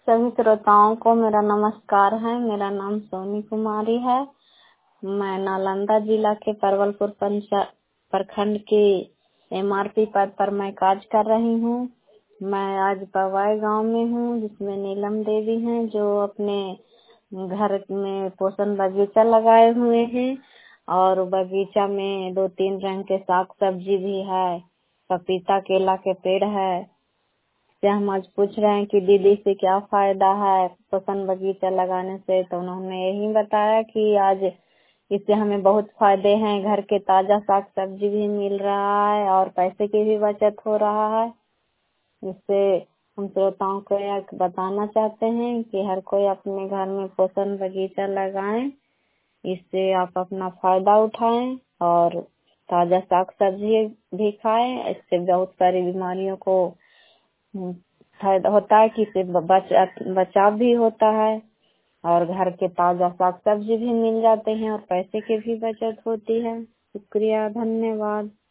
सभी श्रोताओं को मेरा नमस्कार है। मेरा नाम सोनी कुमारी है। मैं नालंदा जिला के परवलपुर प्रखंड के एमआरपी पद पर मैं कार्य कर रही हूँ। मैं आज पवाई गांव में हूँ, जिसमें नीलम देवी हैं, जो अपने घर में पोषण बगीचा लगाए हुए हैं और बगीचा में 2-3 रंग के साग सब्जी भी है, पपीता केला के पेड़ है। से हम आज पूछ रहे हैं कि दीदी से क्या फायदा है पोषण बगीचा लगाने से, तो उन्होंने यही बताया कि आज इससे हमें बहुत फायदे हैं। घर के ताजा साग सब्जी भी मिल रहा है और पैसे की भी बचत हो रहा है। इससे हम श्रोताओं को यह बताना चाहते हैं कि हर कोई अपने घर में पोषण बगीचा लगाएं। इससे आप अपना फायदा उठाएं और ताजा साग सब्जी भी खाएं। इससे बहुत सारी बीमारियों को फायदा होता है कि इससे बचाव भी होता है और घर के ताजा साग सब्जी भी मिल जाते हैं और पैसे की भी बचत होती है। शुक्रिया, धन्यवाद।